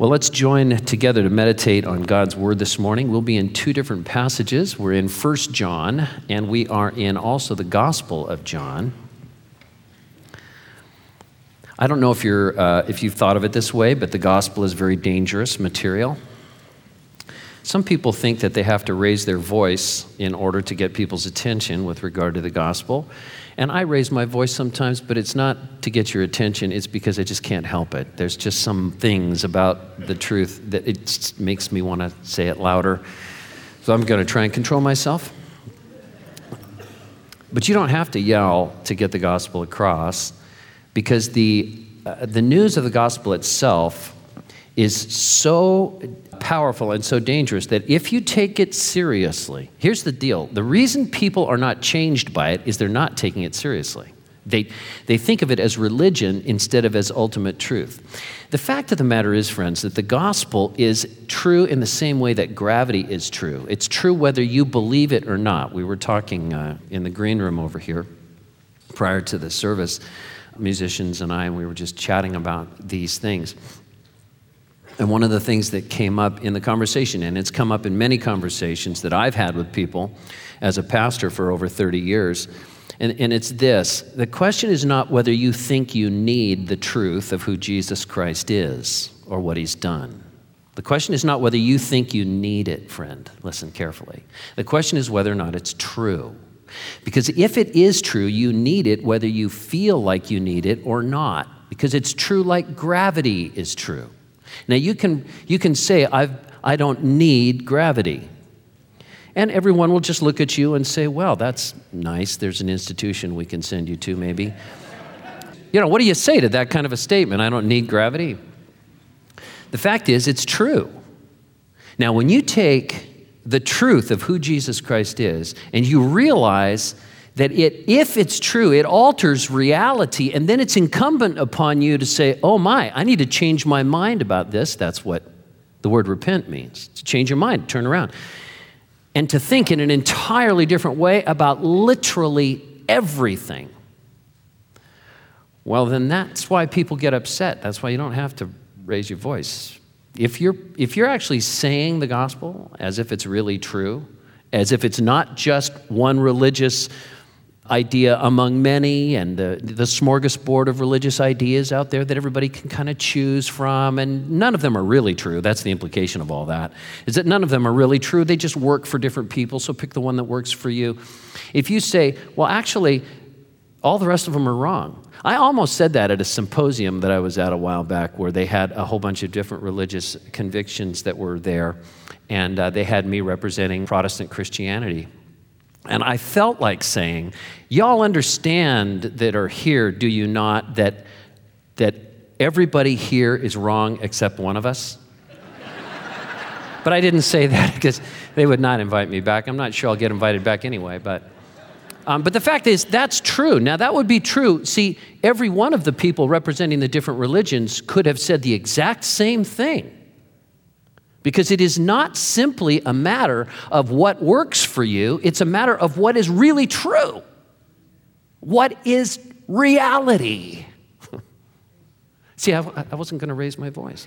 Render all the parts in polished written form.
Well, let's join together to meditate on God's Word this morning. We'll be in two different passages. We're in 1 John, and we are in also the Gospel of John. I don't know if you've thought of it this way, but the Gospel is very dangerous material. Some people think that they have to raise their voice in order to get people's attention with regard to the Gospel. And I raise my voice sometimes, but it's not to get your attention. It's because I just can't help it. There's just some things about the truth that it just makes me want to say it louder. So I'm going to try and control myself. But you don't have to yell to get the gospel across, because the news of the gospel itself is so powerful and so dangerous that if you take it seriously, here's the deal. The reason people are not changed by it is they're not taking it seriously. They think of it as religion instead of as ultimate truth. The fact of the matter is, friends, that the gospel is true in the same way that gravity is true. It's true whether you believe it or not. We were talking in the green room over here prior to the service, musicians and we were just chatting about these things. And one of the things that came up in the conversation, and it's come up in many conversations that I've had with people as a pastor for over 30 years, and it's this. The question is not whether you think you need the truth of who Jesus Christ is or what he's done. The question is not whether you think you need it, friend. Listen carefully. The question is whether or not it's true. Because if it is true, you need it whether you feel like you need it or not. Because it's true like gravity is true. Now, you can say, I don't need gravity. And everyone will just look at you and say, well, that's nice. There's an institution we can send you to, maybe. What do you say to that kind of a statement? I don't need gravity. The fact is, it's true. Now, when you take the truth of who Jesus Christ is, and you realize that if it's true, it alters reality, and then it's incumbent upon you to say, oh my, I need to change my mind about this. That's what the word repent means, to change your mind, turn around, and to think in an entirely different way about literally everything. Well, then that's why people get upset. That's why you don't have to raise your voice. If you're actually saying the gospel as if it's really true, as if it's not just one religious idea among many, and the smorgasbord of religious ideas out there that everybody can kind of choose from, and none of them are really true. That's the implication of all that, is that none of them are really true. They just work for different people, so pick the one that works for you. If you say, well, actually, all the rest of them are wrong. I almost said that at a symposium that I was at a while back, where they had a whole bunch of different religious convictions that were there, and they had me representing Protestant Christianity. And I felt like saying, y'all understand that are here, do you not, that everybody here is wrong except one of us? But I didn't say that because they would not invite me back. I'm not sure I'll get invited back anyway, but the fact is, that's true. Now, that would be true. See, every one of the people representing the different religions could have said the exact same thing. Because it is not simply a matter of what works for you, it's a matter of what is really true. What is reality? See, I wasn't going to raise my voice.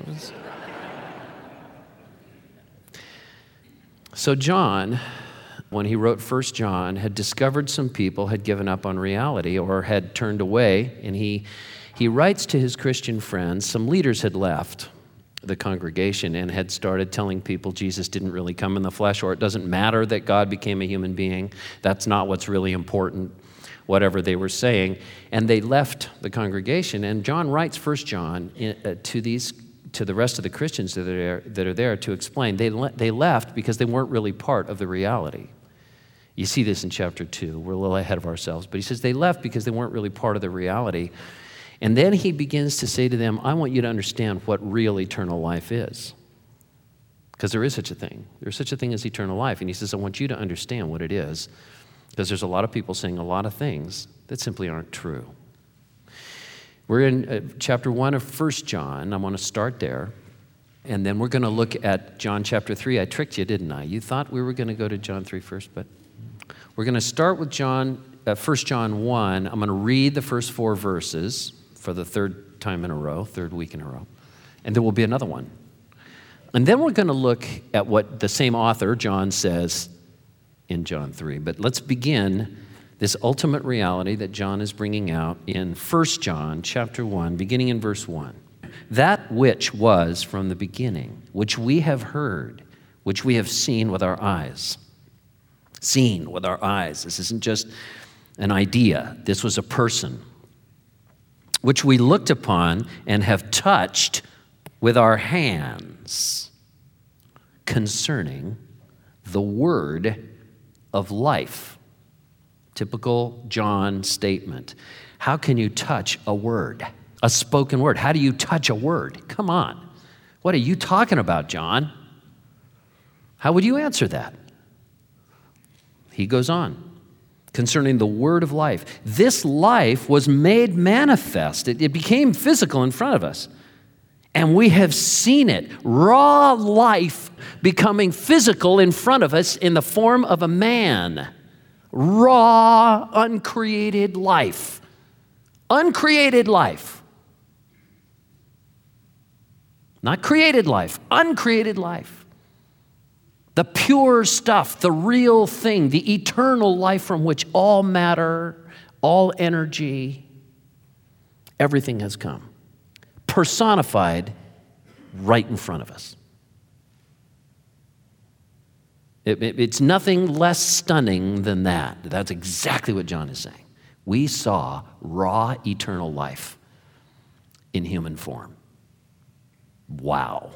So John, when he wrote 1 John, had discovered some people had given up on reality or had turned away, and he writes to his Christian friends. Some leaders had left the congregation and had started telling people Jesus didn't really come in the flesh, or it doesn't matter that God became a human being. That's not what's really important, whatever they were saying. And they left the congregation. And John writes 1 John to the rest of the Christians that are there to explain. They left because they weren't really part of the reality. You see this in chapter 2. We're a little ahead of ourselves. But he says they left because they weren't really part of the reality. And then he begins to say to them, I want you to understand what real eternal life is. Because there is such a thing. There's such a thing as eternal life. And he says, I want you to understand what it is. Because there's a lot of people saying a lot of things that simply aren't true. We're in chapter 1 of 1 John. I want to start there. And then we're going to look at John chapter 3. I tricked you, didn't I? You thought we were going to go to John 3 first, but we're going to start with 1 John 1. I'm going to read the first 4 verses for the third time in a row, third week in a row. And there will be another one. And then we're going to look at what the same author, John, says in John 3. But let's begin this ultimate reality that John is bringing out in 1 John chapter 1, beginning in verse 1. That which was from the beginning, which we have heard, which we have seen with our eyes. Seen with our eyes. This isn't just an idea. This was a person, which we looked upon and have touched with our hands, concerning the word of life. Typical John statement. How can you touch a word? A spoken word. How do you touch a word? Come on. What are you talking about, John? How would you answer that? He goes on. Concerning the word of life. This life was made manifest. It became physical in front of us. And we have seen it. Raw life becoming physical in front of us in the form of a man. Raw, uncreated life. Uncreated life. Not created life, uncreated life. The pure stuff, the real thing, the eternal life from which all matter, all energy, everything has come. Personified right in front of us. It's nothing less stunning than that. That's exactly what John is saying. We saw raw eternal life in human form. Wow.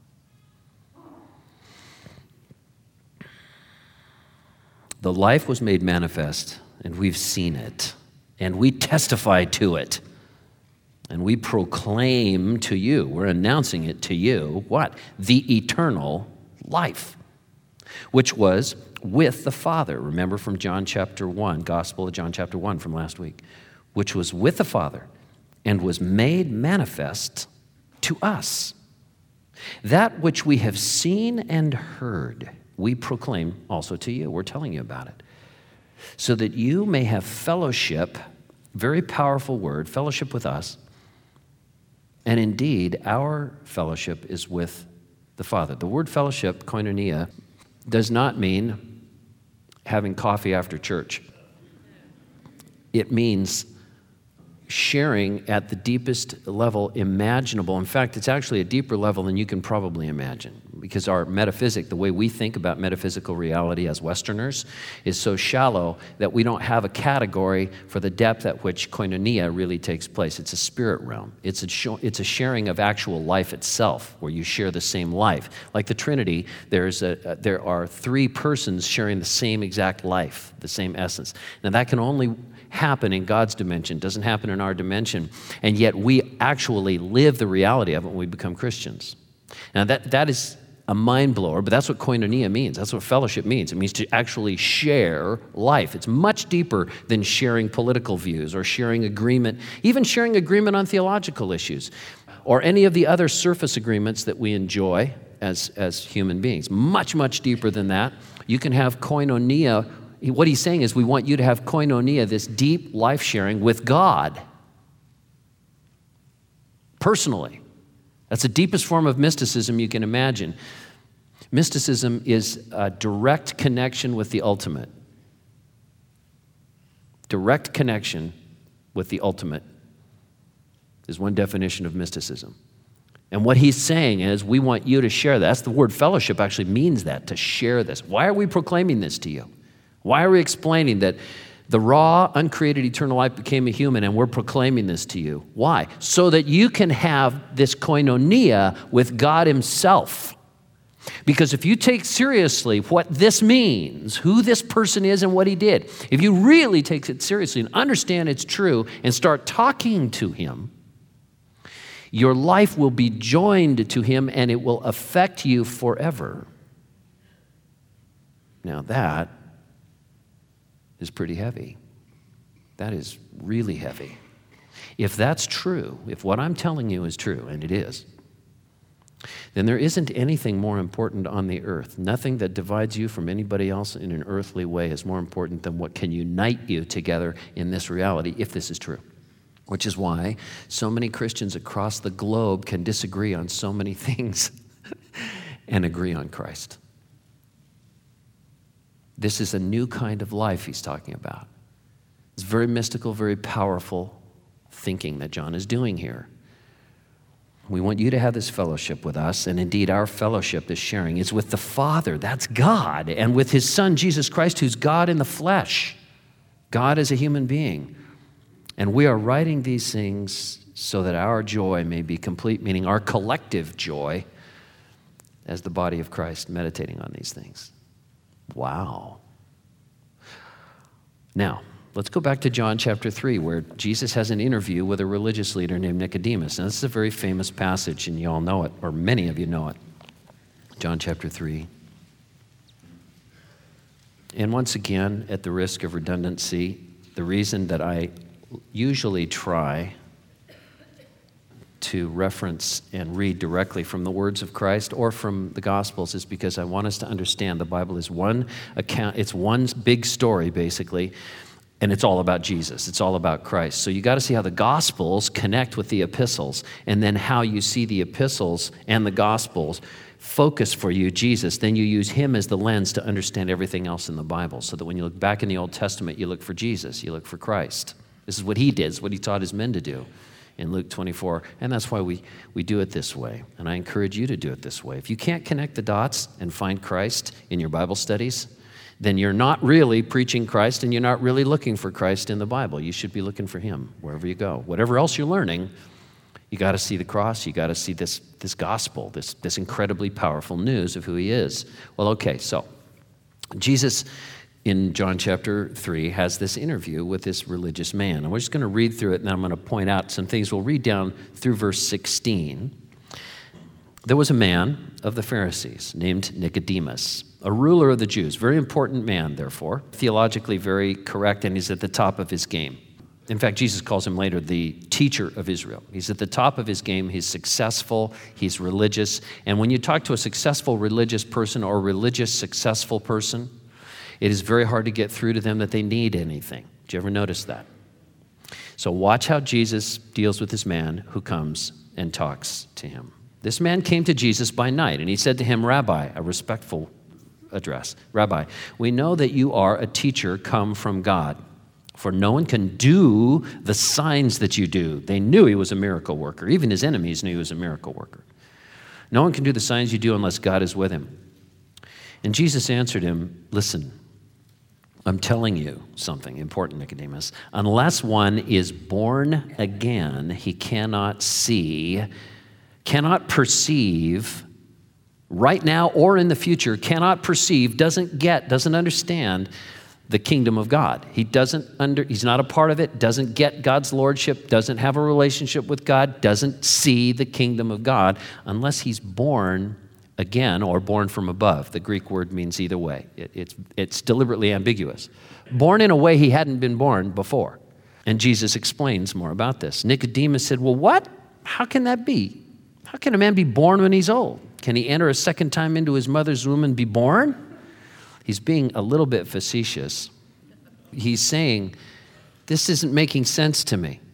The life was made manifest, and we've seen it, and we testify to it, and we proclaim to you, we're announcing it to you, what? The eternal life, which was with the Father. Remember from John chapter 1, Gospel of John chapter 1 from last week, which was with the Father and was made manifest to us. That which we have seen and heard, we proclaim also to you. We're telling you about it. So that you may have fellowship, very powerful word, fellowship with us. And indeed, our fellowship is with the Father. The word fellowship, koinonia, does not mean having coffee after church. It means sharing at the deepest level imaginable. In fact, it's actually a deeper level than you can probably imagine, because our metaphysic, the way we think about metaphysical reality as Westerners, is so shallow that we don't have a category for the depth at which koinonia really takes place. It's a spirit realm. It's a sharing of actual life itself, where you share the same life. Like the Trinity, there are three persons sharing the same exact life, the same essence. Now that can only happen in God's dimension, doesn't happen in our dimension, and yet we actually live the reality of it when we become Christians. Now that is a mind blower, but that's what koinonia means. That's what fellowship means. It means to actually share life. It's much deeper than sharing political views or sharing agreement, even sharing agreement on theological issues, or any of the other surface agreements that we enjoy as human beings. Much, much deeper than that. You can have koinonia. What he's saying is we want you to have koinonia, this deep life sharing with God. Personally. That's the deepest form of mysticism you can imagine. Mysticism is a direct connection with the ultimate. Direct connection with the ultimate is one definition of mysticism. And what he's saying is we want you to share that. That's the word fellowship actually means that, to share this. Why are we proclaiming this to you? Why are we explaining that the raw, uncreated, eternal life became a human, and we're proclaiming this to you? Why? So that you can have this koinonia with God himself. Because if you take seriously what this means, who this person is and what he did, if you really take it seriously and understand it's true and start talking to him, your life will be joined to him and it will affect you forever. Now that is pretty heavy. That is really heavy. If that's true, if what I'm telling you is true, and it is, then there isn't anything more important on the earth. Nothing that divides you from anybody else in an earthly way is more important than what can unite you together in this reality, if this is true. Which is why so many Christians across the globe can disagree on so many things. and agree on Christ. This is a new kind of life he's talking about. It's very mystical, very powerful thinking that John is doing here. We want you to have this fellowship with us, and indeed our fellowship, this sharing, is with the Father, that's God, and with his Son, Jesus Christ, who's God in the flesh, God as a human being. And we are writing these things so that our joy may be complete, meaning our collective joy as the body of Christ meditating on these things. Wow. Now, let's go back to John chapter 3, where Jesus has an interview with a religious leader named Nicodemus. And this is a very famous passage, and you all know it, or many of you know it. John chapter 3. And once again, at the risk of redundancy, the reason that I usually try to reference and read directly from the words of Christ or from the Gospels is because I want us to understand the Bible is one account, it's one big story basically, and it's all about Jesus. It's all about Christ. So you got to see how the Gospels connect with the epistles, and then how you see the epistles and the Gospels focus for you Jesus. Then you use him as the lens to understand everything else in the Bible, so that when you look back in the Old Testament, you look for Jesus, you look for Christ. This is what he did, it's what he taught his men to do in Luke 24, and that's why we do it this way, and I encourage you to do it this way. If you can't connect the dots and find Christ in your Bible studies, then you're not really preaching Christ, and you're not really looking for Christ in the Bible. You should be looking for him wherever you go. Whatever else you're learning, you got to see the cross, you got to see this gospel, this incredibly powerful news of who he is. Well, okay, so Jesus in John chapter 3 has this interview with this religious man. And we're just going to read through it, and then I'm going to point out some things. We'll read down through verse 16. There was a man of the Pharisees named Nicodemus, a ruler of the Jews, very important man, therefore, theologically very correct, and he's at the top of his game. In fact, Jesus calls him later the teacher of Israel. He's at the top of his game. He's successful. He's religious. And when you talk to a successful religious person or a religious successful person, it is very hard to get through to them that they need anything. Did you ever notice that? So watch how Jesus deals with this man who comes and talks to him. This man came to Jesus by night, and he said to him, Rabbi, a respectful address, Rabbi, we know that you are a teacher come from God, for no one can do the signs that you do. They knew he was a miracle worker. Even his enemies knew he was a miracle worker. No one can do the signs you do unless God is with him. And Jesus answered him, listen, I'm telling you something important, Nicodemus. Unless one is born again, he cannot see, cannot perceive, right now or in the future, cannot perceive, doesn't understand the kingdom of God. He's not a part of it, doesn't get God's lordship, doesn't have a relationship with God, doesn't see the kingdom of God unless he's born again, or born from above. The Greek word means either way. It's deliberately ambiguous. Born in a way he hadn't been born before. And Jesus explains more about this. Nicodemus said, well, what? How can that be? How can a man be born when he's old? Can he enter a second time into his mother's womb and be born? He's being a little bit facetious. He's saying, this isn't making sense to me.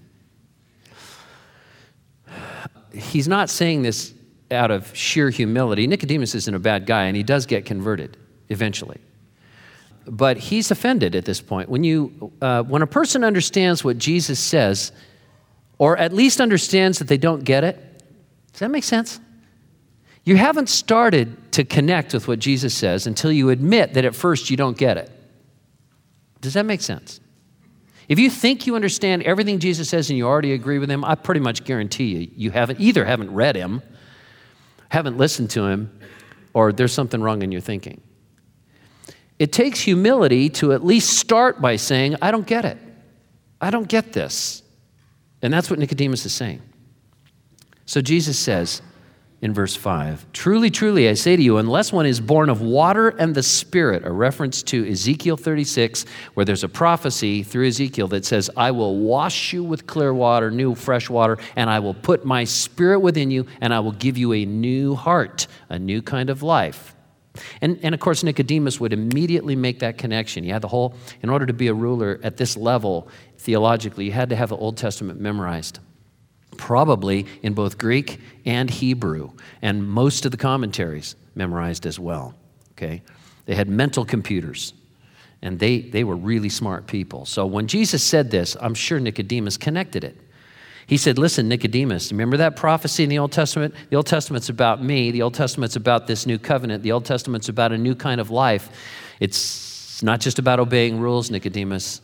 He's not saying this out of sheer humility. Nicodemus isn't a bad guy, and he does get converted eventually. But he's offended at this point. When a person understands what Jesus says, or at least understands that they don't get it, does that make sense? You haven't started to connect with what Jesus says until you admit that at first you don't get it. Does that make sense? If you think you understand everything Jesus says and you already agree with him, I pretty much guarantee you haven't read him, haven't listened to him, or there's something wrong in your thinking. It takes humility to at least start by saying, I don't get it. I don't get this. And that's what Nicodemus is saying. So Jesus says in verse 5, truly, truly, I say to you, unless one is born of water and the Spirit, a reference to Ezekiel 36, where there's a prophecy through Ezekiel that says, I will wash you with clear water, new fresh water, and I will put my Spirit within you, and I will give you a new heart, a new kind of life. And of course, Nicodemus would immediately make that connection. He had in order to be a ruler at this level, theologically, you had to have the Old Testament memorized. probably in both Greek and Hebrew, and most of the commentaries memorized as well, okay? They had mental computers, and they were really smart people. So when Jesus said this, I'm sure Nicodemus connected it. He said, listen, Nicodemus, remember that prophecy in the Old Testament? The Old Testament's about me. The Old Testament's about this new covenant. The Old Testament's about a new kind of life. It's not just about obeying rules, Nicodemus.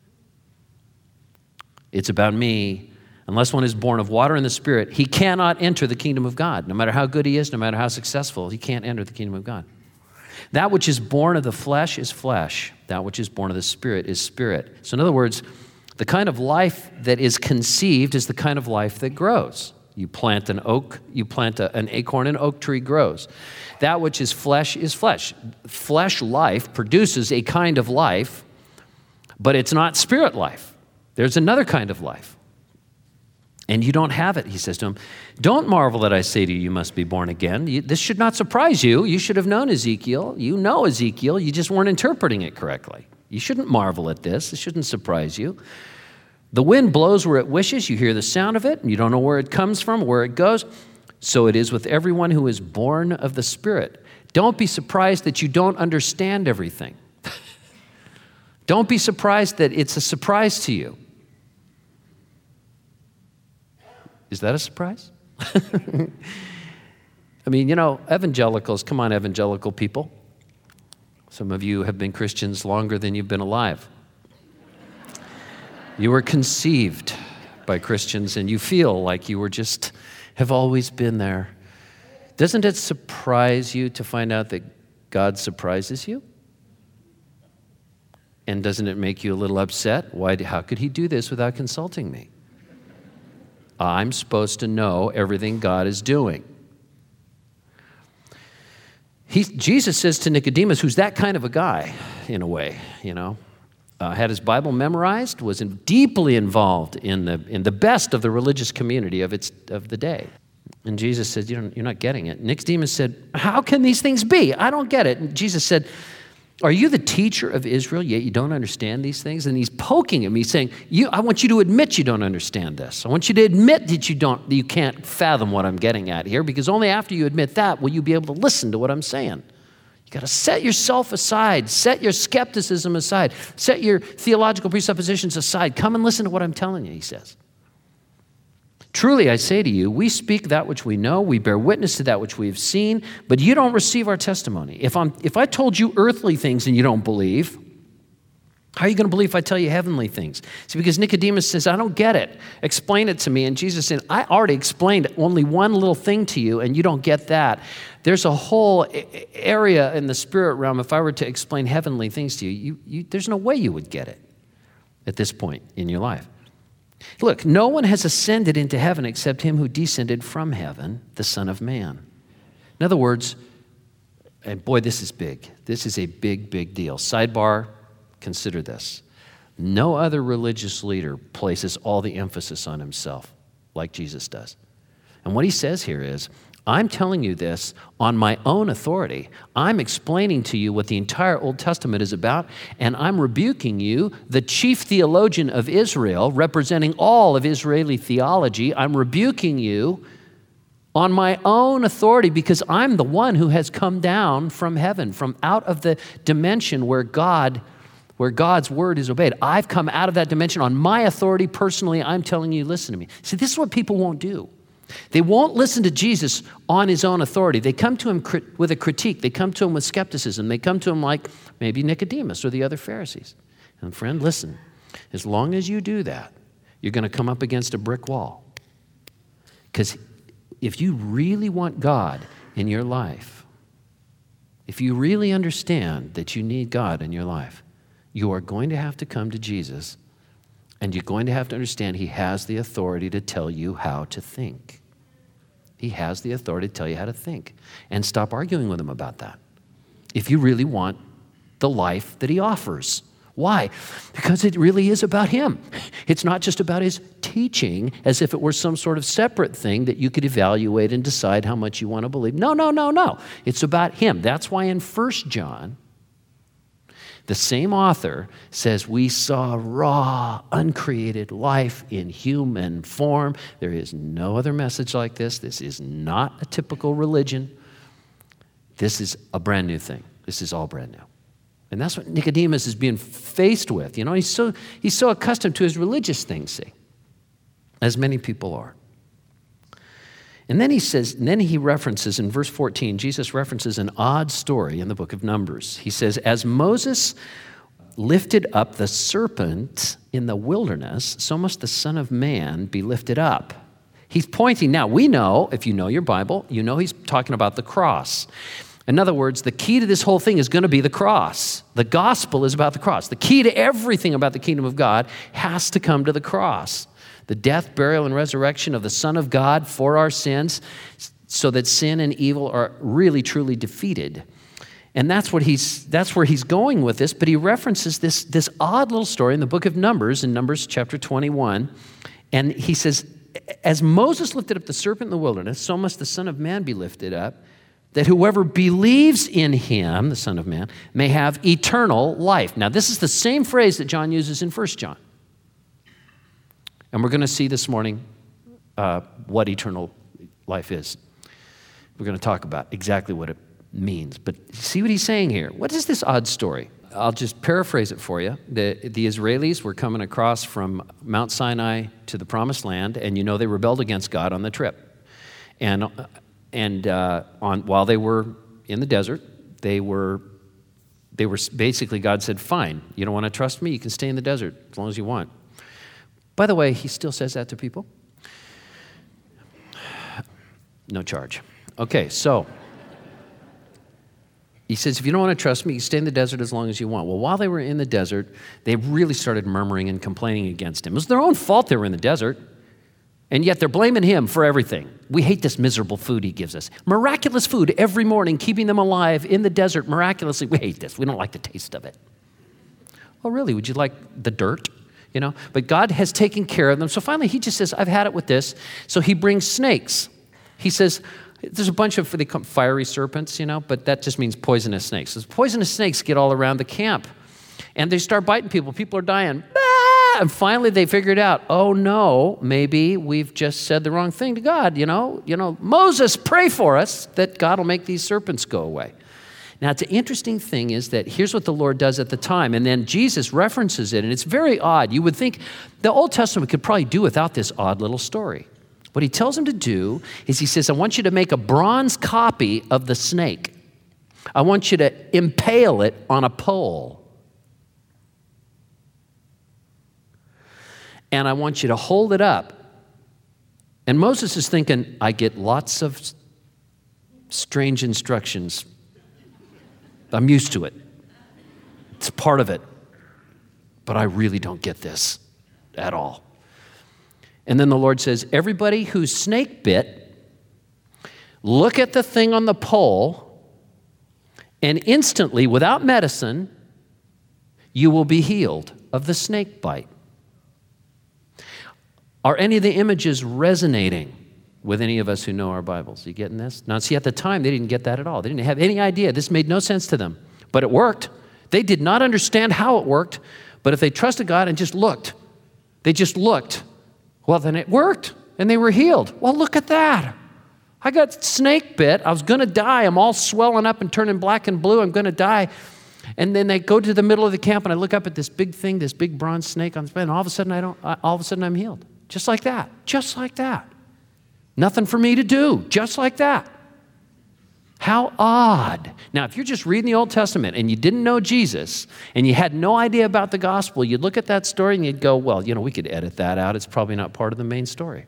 It's about me. Unless one is born of water and the Spirit, he cannot enter the kingdom of God. No matter how good he is, no matter how successful, he can't enter the kingdom of God. That which is born of the flesh is flesh. That which is born of the Spirit is spirit. So in other words, the kind of life that is conceived is the kind of life that grows. You plant an oak, you plant an acorn, an oak tree grows. That which is flesh is flesh. Flesh life produces a kind of life, but it's not spirit life. There's another kind of life. And you don't have it, he says to him. Don't marvel that I say to you, you must be born again. This should not surprise you. You should have known Ezekiel. You know Ezekiel. You just weren't interpreting it correctly. You shouldn't marvel at this. It shouldn't surprise you. The wind blows where it wishes. You hear the sound of it, and you don't know where it comes from, where it goes. So it is with everyone who is born of the Spirit. Don't be surprised that you don't understand everything. Don't be surprised that it's a surprise to you. Is that a surprise? I mean, evangelicals, come on, evangelical people. Some of you have been Christians longer than you've been alive. You were conceived by Christians, and you feel like you have always been there. Doesn't it surprise you to find out that God surprises you? And doesn't it make you a little upset? How could he do this without consulting me? I'm supposed to know everything God is doing. Jesus says to Nicodemus, who's that kind of a guy, in a way, had his Bible memorized, was deeply involved in the best of the religious community of the day. And Jesus said, you're not getting it. Nicodemus said, how can these things be? I don't get it. And Jesus said, are you the teacher of Israel, yet you don't understand these things? And he's poking him. He's saying, I want you to admit you don't understand this. I want you to admit that you can't fathom what I'm getting at here, because only after you admit that will you be able to listen to what I'm saying. You got to set yourself aside. Set your skepticism aside. Set your theological presuppositions aside. Come and listen to what I'm telling you, he says. Truly, I say to you, we speak that which we know, we bear witness to that which we have seen, but you don't receive our testimony. If I told you earthly things and you don't believe, how are you going to believe if I tell you heavenly things? See, because Nicodemus says, I don't get it. Explain it to me. And Jesus said, I already explained only one little thing to you, and you don't get that. There's a whole area in the spirit realm. If I were to explain heavenly things to you, there's no way you would get it at this point in your life. Look, no one has ascended into heaven except him who descended from heaven, the Son of Man. In other words, and boy, this is big. This is a big, big deal. Sidebar, consider this. No other religious leader places all the emphasis on himself like Jesus does. And what he says here is, I'm telling you this on my own authority. I'm explaining to you what the entire Old Testament is about, and I'm rebuking you, the chief theologian of Israel, representing all of Israeli theology. I'm rebuking you on my own authority because I'm the one who has come down from heaven, from out of the dimension where God's word is obeyed. I've come out of that dimension on my authority personally. I'm telling you, listen to me. See, this is what people won't do. They won't listen to Jesus on his own authority. They come to him with a critique. They come to him with skepticism. They come to him like maybe Nicodemus or the other Pharisees. And friend, listen, as long as you do that, you're going to come up against a brick wall. Because if you really want God in your life, if you really understand that you need God in your life, you are going to have to come to Jesus. And you're going to have to understand he has the authority to tell you how to think. He has the authority to tell you how to think. And stop arguing with him about that. If you really want the life that he offers. Why? Because it really is about him. It's not just about his teaching as if it were some sort of separate thing that you could evaluate and decide how much you want to believe. No. It's about him. That's why in 1 John, The same author says we saw raw, uncreated life in human form. There is no other message like this. This is not a typical religion. This is a brand new thing. This is all brand new. And that's what Nicodemus is being faced with. You know, he's so accustomed to his religious things, see, as many people are. And then he references in verse 14, Jesus references an odd story in the book of Numbers. He says, as Moses lifted up the serpent in the wilderness, so must the Son of Man be lifted up. He's pointing, now we know, if you know your Bible, you know he's talking about the cross. In other words, the key to this whole thing is going to be the cross. The gospel is about the cross. The key to everything about the kingdom of God has to come to the cross. The death, burial, and resurrection of the Son of God for our sins, so that sin and evil are really, truly defeated. And that's where he's going with this, but he references this odd little story in the book of Numbers, in Numbers chapter 21. And he says, as Moses lifted up the serpent in the wilderness, so must the Son of Man be lifted up, that whoever believes in him, the Son of Man, may have eternal life. Now, this is the same phrase that John uses in 1 John. And we're going to see this morning what eternal life is. We're going to talk about exactly what it means. But see what he's saying here. What is this odd story? I'll just paraphrase it for you. The Israelis were coming across from Mount Sinai to the Promised Land, and you know they rebelled against God on the trip. And while they were in the desert, they were basically, God said, fine, you don't want to trust me? You can stay in the desert as long as you want. By the way, he still says that to people. No charge. Okay, so he says, if you don't want to trust me, you stay in the desert as long as you want. Well, while they were in the desert, they really started murmuring and complaining against him. It was their own fault they were in the desert, and yet they're blaming him for everything. We hate this miserable food he gives us. Miraculous food every morning, keeping them alive in the desert miraculously. We hate this. We don't like the taste of it. Oh, really? Would you like the dirt? You know, but God has taken care of them. So finally, he just says, I've had it with this. So he brings snakes. He says, there's a bunch of, they call them fiery serpents, you know, but that just means poisonous snakes. So poisonous snakes get all around the camp, and they start biting people. People are dying. Ah! And finally, they figured out, oh no, maybe we've just said the wrong thing to God. You know, Moses, pray for us that God will make these serpents go away. Now, the interesting thing is that here's what the Lord does at the time, and then Jesus references it, and it's very odd. You would think the Old Testament could probably do without this odd little story. What he tells him to do is he says, I want you to make a bronze copy of the snake. I want you to impale it on a pole. And I want you to hold it up. And Moses is thinking, I get lots of strange instructions. I'm used to it. It's part of it. But I really don't get this at all. And then the Lord says, everybody who's snake bit, look at the thing on the pole, and instantly, without medicine, you will be healed of the snake bite. Are any of the images resonating with any of us who know our Bibles? You getting this? Now, see, at the time, they didn't get that at all. They didn't have any idea. This made no sense to them. But it worked. They did not understand how it worked, but if they trusted God and just looked, they just looked, well, then it worked, and they were healed. Well, look at that. I got snake bit. I was going to die. I'm all swelling up and turning black and blue. I'm going to die. And then they go to the middle of the camp, and I look up at this big thing, this big bronze snake on the and all of a sudden I'm healed. Just like that. Just like that. Nothing for me to do. Just like that. How odd. Now, if you're just reading the Old Testament and you didn't know Jesus and you had no idea about the gospel, you'd look at that story and you'd go, well, we could edit that out. It's probably not part of the main story.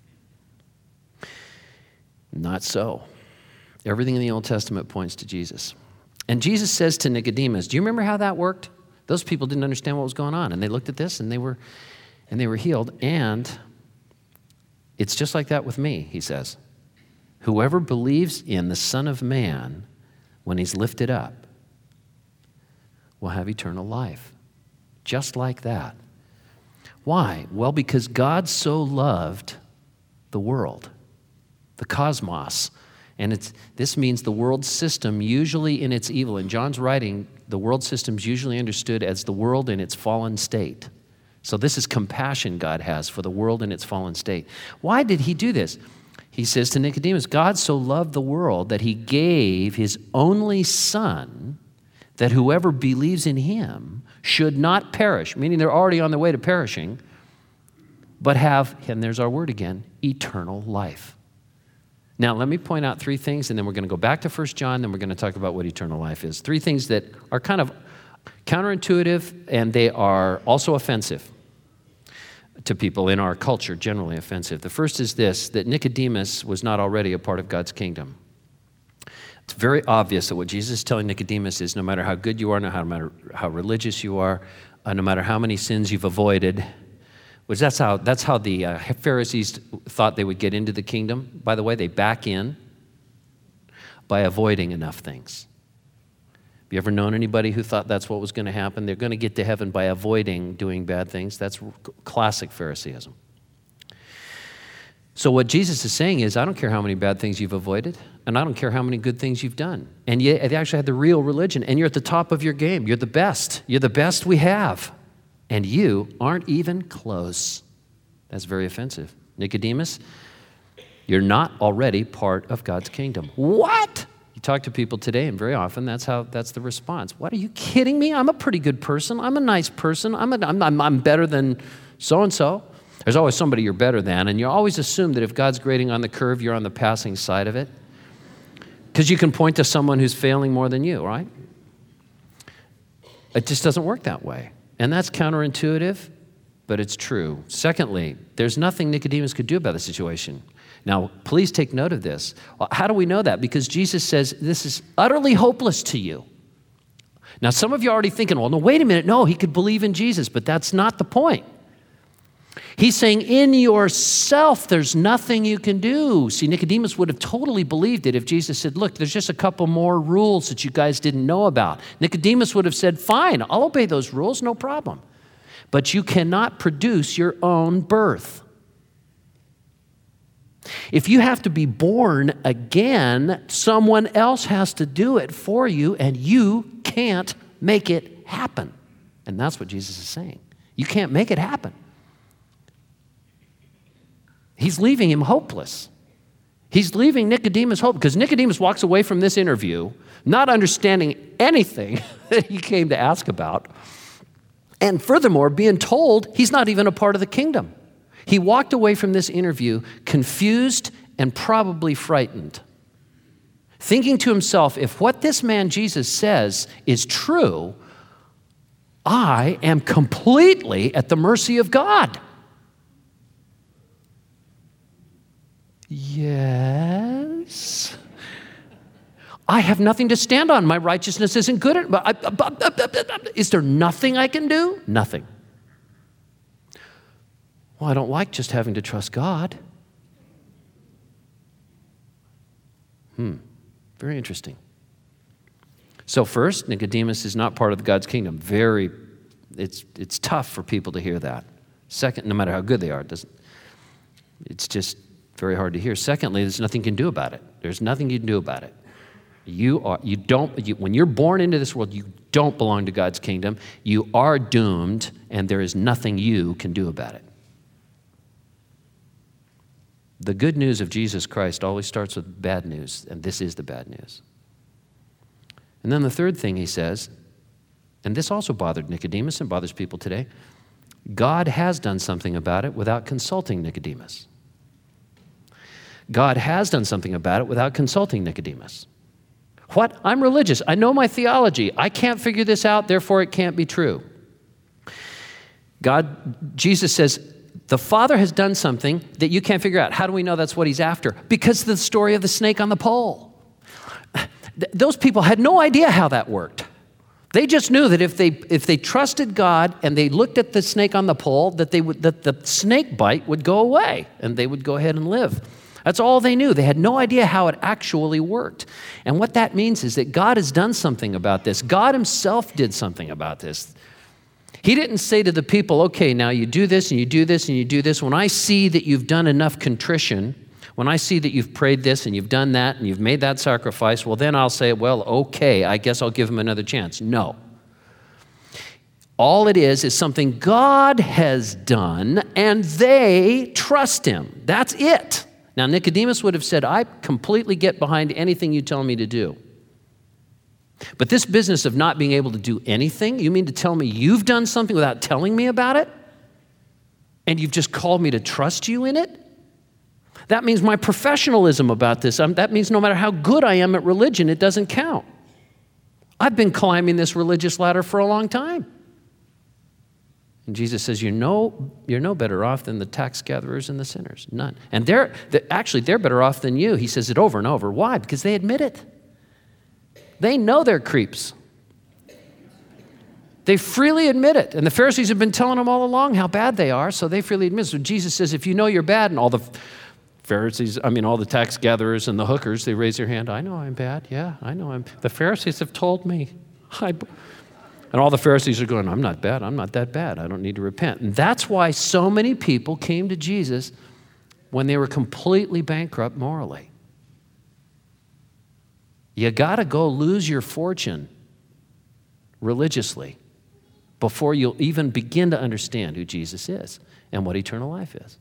Not so. Everything in the Old Testament points to Jesus. And Jesus says to Nicodemus, do you remember how that worked? Those people didn't understand what was going on, and they looked at this and they were healed. And it's just like that with me, he says. Whoever believes in the Son of Man when he's lifted up will have eternal life. Just like that. Why? Well, because God so loved the world, the cosmos, And this means the world system, usually in its evil. In John's writing, the world system is usually understood as the world in its fallen state. So this is compassion God has for the world in its fallen state. Why did he do this? He says to Nicodemus, God so loved the world that he gave his only Son, that whoever believes in him should not perish, meaning they're already on their way to perishing, but have, and there's our word again, eternal life. Now, let me point out three things, and then we're going to go back to 1 John, then we're going to talk about what eternal life is. Three things that are kind of counterintuitive, and they are also offensive to people in our culture, generally offensive. The first is this, that Nicodemus was not already a part of God's kingdom. It's very obvious that what Jesus is telling Nicodemus is no matter how good you are, no matter how religious you are, no matter how many sins you've avoided, which that's how the Pharisees thought they would get into the kingdom. By the way, they back in by avoiding enough things. Have you ever known anybody who thought that's what was going to happen? They're going to get to heaven by avoiding doing bad things. That's classic Phariseeism. So what Jesus is saying is, I don't care how many bad things you've avoided, and I don't care how many good things you've done. And yet, they actually had the real religion, and you're at the top of your game. You're the best. You're the best we have. And you aren't even close. That's very offensive. Nicodemus, you're not already part of God's kingdom. What? You talk to people today, and very often that's the response. What, are you kidding me? I'm a pretty good person. I'm a nice person. I'm better than so-and-so. There's always somebody you're better than, and you always assume that if God's grading on the curve, you're on the passing side of it. Because you can point to someone who's failing more than you, right? It just doesn't work that way. And that's counterintuitive, but it's true. Secondly, there's nothing Nicodemus could do about the situation. Now, please take note of this. How do we know that? Because Jesus says this is utterly hopeless to you. Now, some of you are already thinking, well, no, wait a minute. No, he could believe in Jesus, but that's not the point. He's saying in yourself, there's nothing you can do. See, Nicodemus would have totally believed it if Jesus said, look, there's just a couple more rules that you guys didn't know about. Nicodemus would have said, fine, I'll obey those rules, no problem. But you cannot produce your own birth. If you have to be born again, someone else has to do it for you, and you can't make it happen. And that's what Jesus is saying. You can't make it happen. He's leaving him hopeless. He's leaving Nicodemus hope because Nicodemus walks away from this interview not understanding anything that he came to ask about, and furthermore, being told he's not even a part of the kingdom. He walked away from this interview confused and probably frightened, thinking to himself, if what this man Jesus says is true, I am completely at the mercy of God. Yes. I have nothing to stand on. My righteousness isn't good. Is there nothing I can do? Nothing. Well, I don't like just having to trust God. Very interesting. So first, Nicodemus is not part of God's kingdom. It's tough for people to hear that. Second, no matter how good they are, it's just very hard to hear. Secondly, there's nothing you can do about it. There's nothing you can do about it. When you're born into this world, you don't belong to God's kingdom. You are doomed, and there is nothing you can do about it. The good news of Jesus Christ always starts with bad news, and this is the bad news. And then the third thing he says, and this also bothered Nicodemus and bothers people today, God has done something about it without consulting Nicodemus. God has done something about it without consulting Nicodemus. What? I'm religious. I know my theology. I can't figure this out, therefore it can't be true. Jesus says, the Father has done something that you can't figure out. How do we know that's what he's after? Because of the story of the snake on the pole. Those people had no idea how that worked. They just knew that if they trusted God and they looked at the snake on the pole, that the snake bite would go away and they would go ahead and live. That's all they knew. They had no idea how it actually worked. And what that means is that God has done something about this. God himself did something about this. He didn't say to the people, okay, now you do this and you do this and you do this. When I see that you've done enough contrition, When I see that you've prayed this and you've done that and you've made that sacrifice, well, then I'll say, well, okay, I guess I'll give him another chance. No. All it is something God has done, and they trust him. That's it. Now, Nicodemus would have said, I completely get behind anything you tell me to do. But this business of not being able to do anything, you mean to tell me you've done something without telling me about it? And you've just called me to trust you in it? That means my professionalism about this, that means no matter how good I am at religion, it doesn't count. I've been climbing this religious ladder for a long time. And Jesus says, you're no better off than the tax gatherers and the sinners. None. And they're better off than you. He says it over and over. Why? Because they admit it. They know they're creeps. They freely admit it. And the Pharisees have been telling them all along how bad they are, so they freely admit it. So Jesus says, if you know you're bad, and all the all the tax gatherers and the hookers, they raise their hand, I know I'm bad. Yeah, I know the Pharisees have told me. And all the Pharisees are going, I'm not bad. I'm not that bad. I don't need to repent. And that's why so many people came to Jesus when they were completely bankrupt morally. You got to go lose your fortune religiously before you'll even begin to understand who Jesus is and what eternal life is.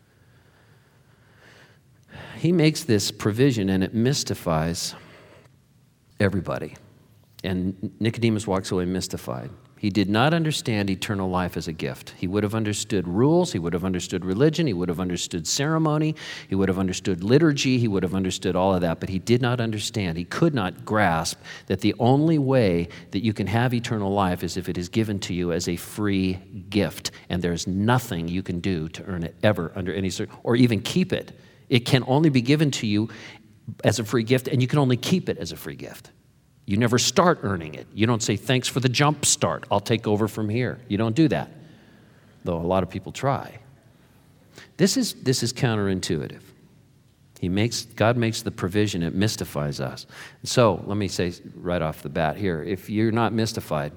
He makes this provision and it mystifies everybody. And Nicodemus walks away mystified. He did not understand eternal life as a gift. He would have understood rules. He would have understood religion. He would have understood ceremony. He would have understood liturgy. He would have understood all of that. But he did not understand. He could not grasp that the only way that you can have eternal life is if it is given to you as a free gift. And there's nothing you can do to earn it ever under any or even keep it. It can only be given to you as a free gift, and you can only keep it as a free gift. You never start earning it. You don't say, thanks for the jump start. I'll take over from here. You don't do that, though a lot of people try. This is counterintuitive. God makes the provision. It mystifies us. So let me say right off the bat here, if you're not mystified,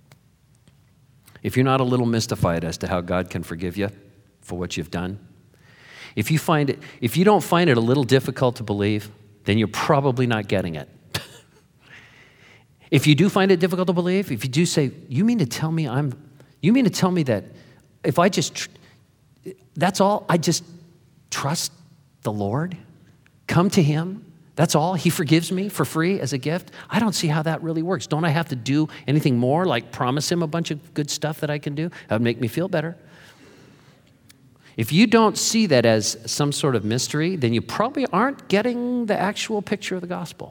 if you're not a little mystified as to how God can forgive you for what you've done, if you don't find it a little difficult to believe, then you're probably not getting it. If you do find it difficult to believe, if you do say, you mean to tell me that if I just, that's all, I just trust the Lord, come to him, that's all, he forgives me for free as a gift? I don't see how that really works. Don't I have to do anything more, like promise him a bunch of good stuff that I can do? That would make me feel better. If you don't see that as some sort of mystery, then you probably aren't getting the actual picture of the gospel.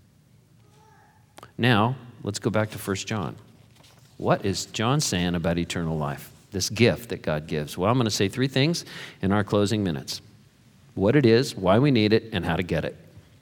Now, let's go back to 1 John. What is John saying about eternal life, this gift that God gives? Well, I'm going to say three things in our closing minutes. What it is, why we need it, and how to get it.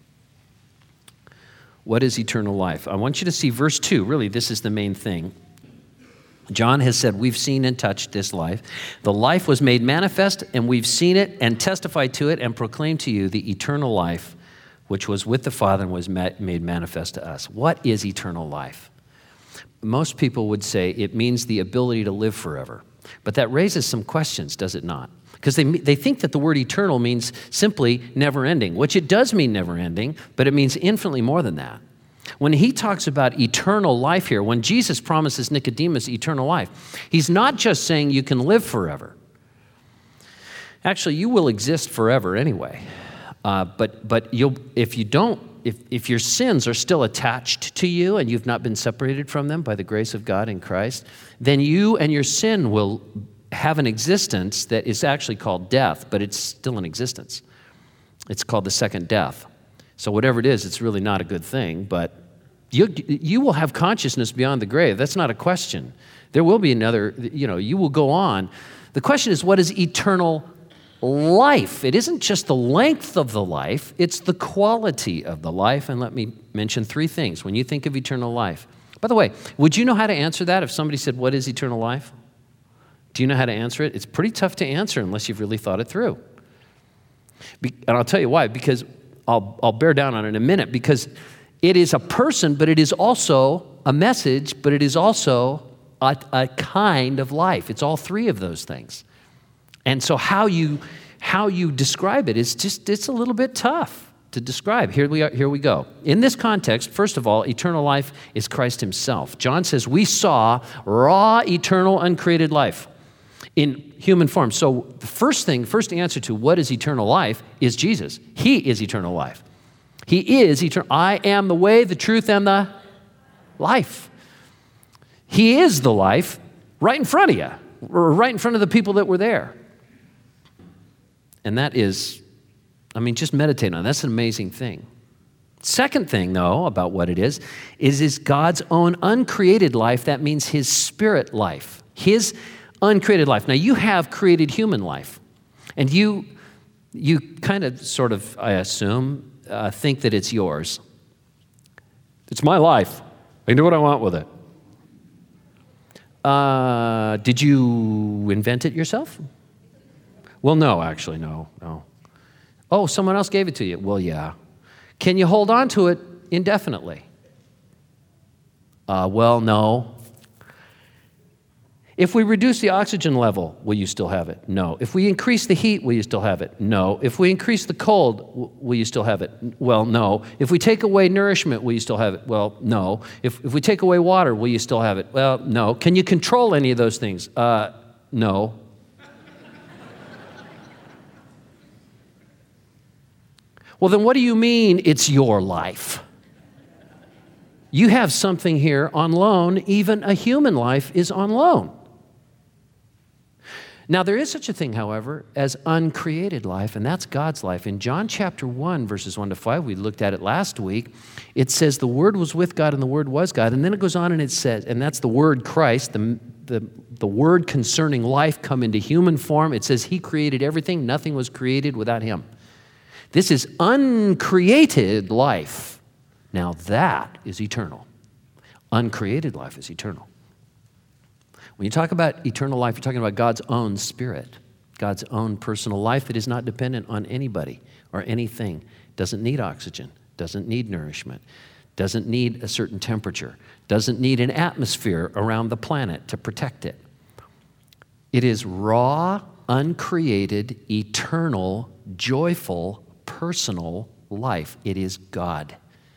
What is eternal life? I want you to see verse 2. Really, this is the main thing. John has said, we've seen and touched this life. The life was made manifest, and we've seen it and testified to it and proclaimed to you the eternal life which was with the Father and was made manifest to us. What is eternal life? Most people would say it means the ability to live forever. But that raises some questions, does it not? Because they think that the word eternal means simply never-ending, which it does mean never-ending, but it means infinitely more than that. When he talks about eternal life here, when Jesus promises Nicodemus eternal life, he's not just saying you can live forever. Actually, you will exist forever anyway. But if your sins are still attached to you and you've not been separated from them by the grace of God in Christ, then you and your sin will have an existence that is actually called death, but it's still an existence. It's called the second death. So whatever it is, it's really not a good thing, but you will have consciousness beyond the grave. That's not a question. There will be another, you will go on. The question is, what is eternal life? It isn't just the length of the life, it's the quality of the life. And let me mention three things when you think of eternal life. By the way, would you know how to answer that if somebody said, what is eternal life? Do you know how to answer it? It's pretty tough to answer unless you've really thought it through. And I'll tell you why, because I'll bear down on it in a minute, because it is a person, but it is also a message, but it is also a kind of life. It's all three of those things. And so how you how you describe it is it's a little bit tough to describe. Here we go. In this context, first of all, eternal life is Christ himself. John says we saw raw, eternal, uncreated life in human form. So the first answer to what is eternal life is Jesus. He is eternal life. He is eternal. I am the way, the truth, and the life. He is the life right in front of you, or right in front of the people that were there. And that is, just meditate on it. That's an amazing thing. Second thing, though, about what it is God's own uncreated life. That means his spirit life, his uncreated life. Now, you have created human life, and you kind of, sort of, I assume, think that it's yours. It's my life. I can do what I want with it. Did you invent it yourself? Well, no, actually, no. Oh, someone else gave it to you. Well, yeah. Can you hold on to it indefinitely? Well, no. If we reduce the oxygen level, will you still have it? No. If we increase the heat, will you still have it? No. If we increase the cold, will you still have it? Well, no. If we take away nourishment, will you still have it? Well, no. If we take away water, will you still have it? Well, no. Can you control any of those things? No. Well, then what do you mean it's your life? You have something here on loan. Even a human life is on loan. Now, there is such a thing, however, as uncreated life, and that's God's life. In John chapter 1, verses 1 to 5, we looked at it last week, it says the Word was with God and the Word was God. And then it goes on and it says, and that's the Word Christ, the Word concerning life come into human form. It says he created everything. Nothing was created without him. This is uncreated life. Now that is eternal. Uncreated life is eternal. When you talk about eternal life, you're talking about God's own spirit, God's own personal life that is not dependent on anybody or anything, doesn't need oxygen, doesn't need nourishment, doesn't need a certain temperature, doesn't need an atmosphere around the planet to protect it. It is raw, uncreated, eternal, joyful, personal life. It is God.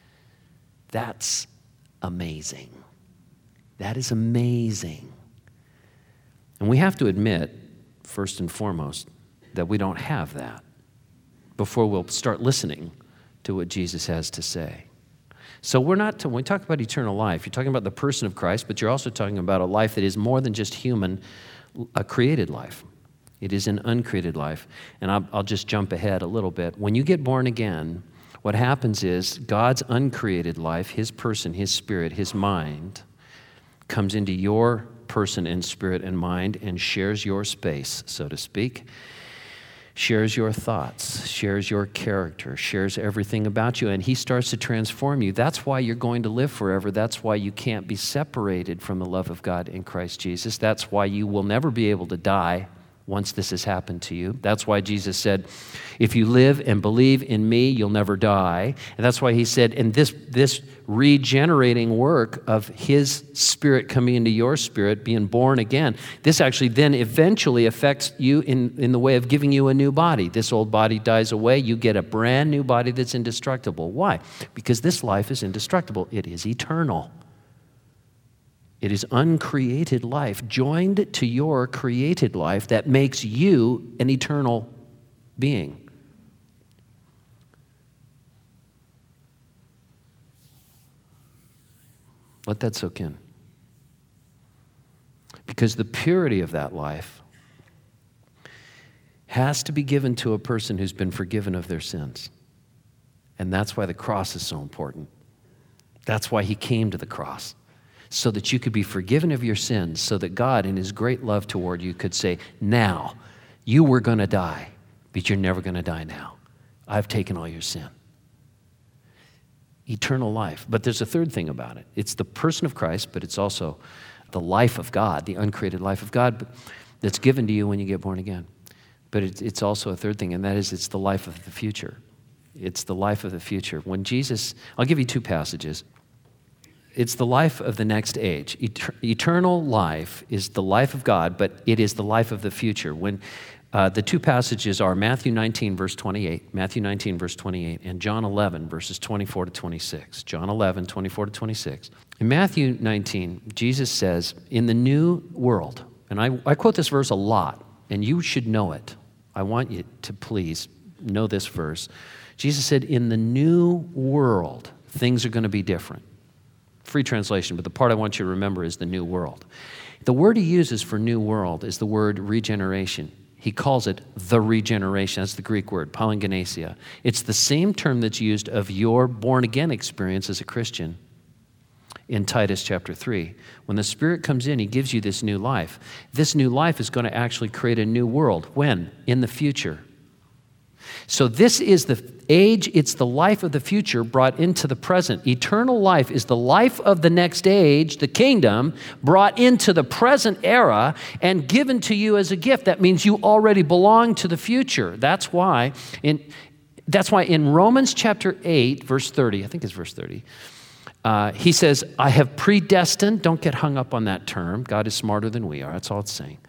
That's amazing. That is amazing. And we have to admit, first and foremost, that we don't have that before we'll start listening to what Jesus has to say. So when we talk about eternal life, you're talking about the person of Christ, but you're also talking about a life that is more than just human, a created life. It is an uncreated life. And I'll just jump ahead a little bit. When you get born again, what happens is God's uncreated life, his person, his spirit, his mind, comes into your person and spirit and mind and shares your space, so to speak, shares your thoughts, shares your character, shares everything about you, and he starts to transform you. That's why you're going to live forever. That's why you can't be separated from the love of God in Christ Jesus. That's why you will never be able to die once this has happened to you. That's why Jesus said, if you live and believe in me, you'll never die. And that's why he said, and this regenerating work of his spirit coming into your spirit, being born again, this actually then eventually affects you in the way of giving you a new body. This old body dies away. You get a brand new body that's indestructible. Why? Because this life is indestructible. It is eternal. It is uncreated life joined to your created life that makes you an eternal being. Let that soak in. Because the purity of that life has to be given to a person who's been forgiven of their sins. And that's why the cross is so important. That's why he came to the cross. So that you could be forgiven of your sins, so that God, in his great love toward you, could say, now, you were going to die, but you're never going to die now. I've taken all your sin. Eternal life. But there's a third thing about it. It's the person of Christ, but it's also the life of God, the uncreated life of God that's given to you when you get born again. But it's also a third thing, and that is it's the life of the future. It's the life of the future. When Jesus, I'll give you two passages. It's the life of the next age. Eternal life is the life of God, but it is the life of the future. When The two passages are Matthew 19, verse 28, and John 11, verses 24 to 26. John 11, 24 to 26. In Matthew 19, Jesus says, in the new world, and I quote this verse a lot, and you should know it. I want you to please know this verse. Jesus said, in the new world, things are going to be different. Free translation, but the part I want you to remember is the new world. The word he uses for new world is the word regeneration. He calls it the regeneration. That's the Greek word, palingenesia. It's the same term that's used of your born-again experience as a Christian in Titus chapter 3. When the Spirit comes in, he gives you this new life. This new life is going to actually create a new world. When? In the future. So this is the age, it's the life of the future brought into the present. Eternal life is the life of the next age, the kingdom, brought into the present era and given to you as a gift. That means you already belong to the future. That's why in Romans chapter 8, verse 30, I think it's verse 30, he says, I have predestined. Don't get hung up on that term. God is smarter than we are. That's all it's saying.